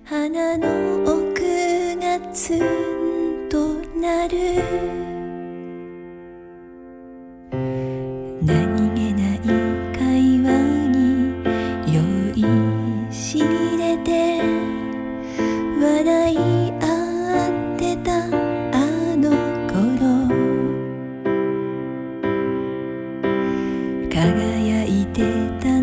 鼻の奥がツンとなる。何気ない会話に酔いしれて笑い合ってたあの頃、輝いてた